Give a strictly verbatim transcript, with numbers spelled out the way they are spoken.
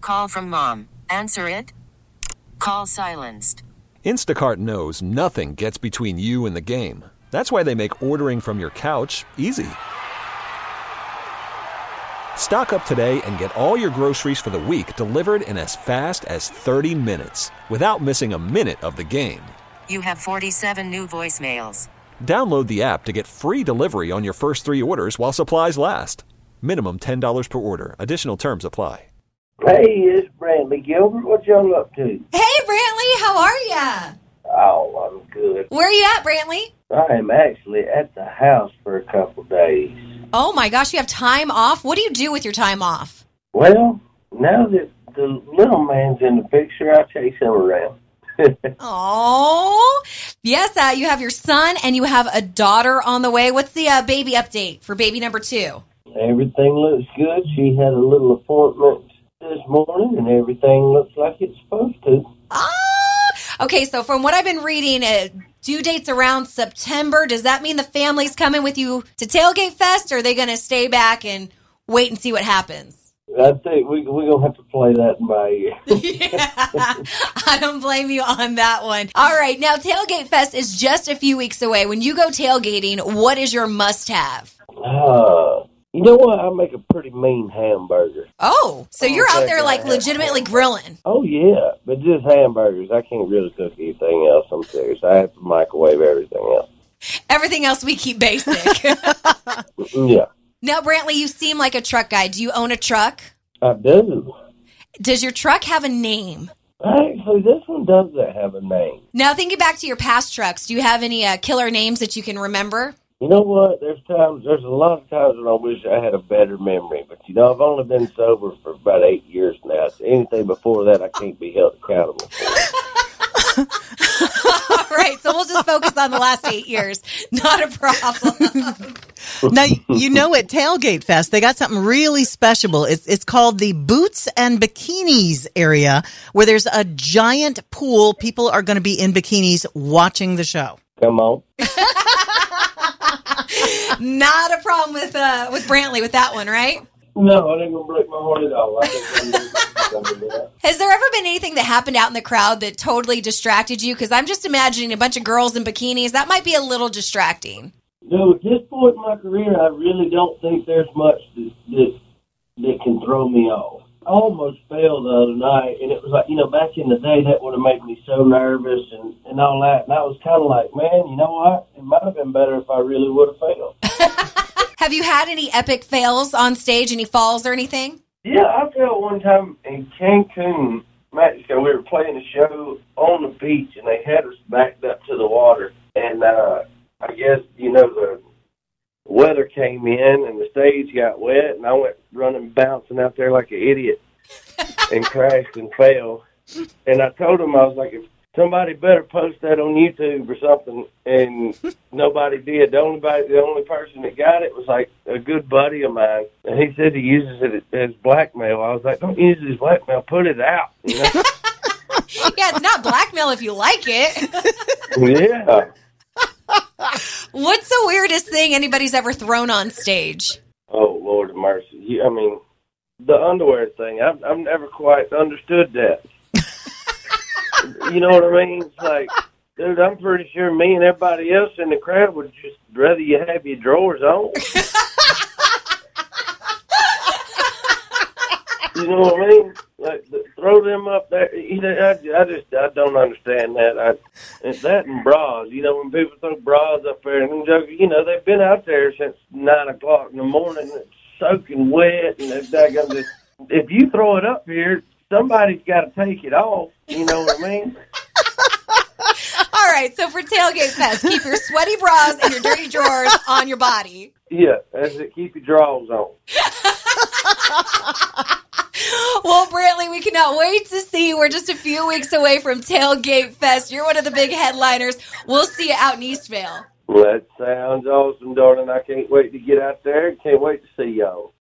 Call from mom. Answer it. Call silenced. Instacart knows nothing gets between you and the game. That's why they make ordering from your couch easy. Stock up today and get all your groceries for the week delivered in as fast as thirty minutes without missing a minute of the game. You have forty-seven new voicemails. Download the app to get free delivery on your first three orders while supplies last. Minimum ten dollars per order. Additional terms apply. Hey, it's Brantley Gilbert. What y'all up to? Hey, Brantley, how are ya? Oh, I'm good. Where are you at, Brantley? I am actually at the house for a couple days. Oh, my gosh, you have time off? What do you do with your time off? Well, now that the little man's in the picture, I chase him around. Oh, yes, uh, you have your son and you have a daughter on the way. What's the uh, baby update for baby number two? Everything looks good. She had a little appointment this morning, and everything looks like it's supposed to. Ah, okay, so from what I've been reading, uh, due date's around September. Does that mean the family's coming with you to Tailgate Fest, or are they going to stay back and wait and see what happens? I think we, we're going to have to play that by ear. Yeah, I don't blame you on that one. All right, now Tailgate Fest is just a few weeks away. When you go tailgating, what is your must-have? Uh, you know what? I make a pretty mean hamburger. Oh, so you're out there like legitimately grilling. Oh, yeah, but just hamburgers. I can't really cook anything else. I'm serious. I have to microwave everything else. Everything else we keep basic. Yeah. Now, Brantley, you seem like a truck guy. Do you own a truck? I do. Does your truck have a name? Actually, this one doesn't have a name. Now, thinking back to your past trucks, do you have any uh, killer names that you can remember? You know what? There's times, there's a lot of times when I wish I had a better memory. But, you know, I've only been sober for about eight years now. So anything before that, I can't be held accountable for. All right, so we'll just focus on the last eight years. Not a problem. Now, you know, at Tailgate Fest, they got something really special. It's it's called the Boots and Bikinis area, where there's a giant pool. People are going to be in bikinis watching the show. Come on. Not a problem with uh, with Brantley with that one, right? No, I ain't going to break my heart at all. I think I'm gonna do that. Has there ever been anything that happened out in the crowd that totally distracted you? Because I'm just imagining a bunch of girls in bikinis. That might be a little distracting. No, at this point in my career, I really don't think there's much that, that, that can throw me off. I almost failed the other night, and it was like, you know, back in the day, that would have made me so nervous and, and all that. And I was kind of like, man, you know what? It might have been better if I really would have failed. Have you had any epic fails on stage, any falls or anything? Yeah, I failed one time in Cancun, Mexico. We were playing a show on the beach, and they had us backed up to the water. And uh, I guess, you know, the weather came in, and the stage got wet, and I went running, bouncing out there like an idiot and crashed and fell. And I told them, I was like, if somebody better post that on YouTube or something, and nobody did. The only body, the only person that got it was like a good buddy of mine, and he said he uses it as blackmail. I was like, don't use it as blackmail, put it out. You know? Yeah, it's not blackmail if you like it. Yeah. What's the weirdest thing anybody's ever thrown on stage? Oh, Lord of mercy. You, I mean, the underwear thing, I've, I've never quite understood that. You know what I mean? It's like, dude, I'm pretty sure me and everybody else in the crowd would just rather you have your drawers on. You know what I mean? Like, throw them up there. You know, I, I just, I don't understand that. I, it's that and bras. You know, when people throw bras up there, and you know, they've been out there since nine o'clock in the morning, it's soaking wet, and it's daggone just, if you throw it up here, somebody's got to take it off. You know what I mean? All right, so for Tailgate Fest, keep your sweaty bras and your dirty drawers on your body. Yeah, that's it. Keep your drawers on. Well, Brantley, we cannot wait to see you. We're just a few weeks away from Tailgate Fest. You're one of the big headliners. We'll see you out in Eastvale. Well, that sounds awesome, darling. I can't wait to get out there. Can't wait to see y'all.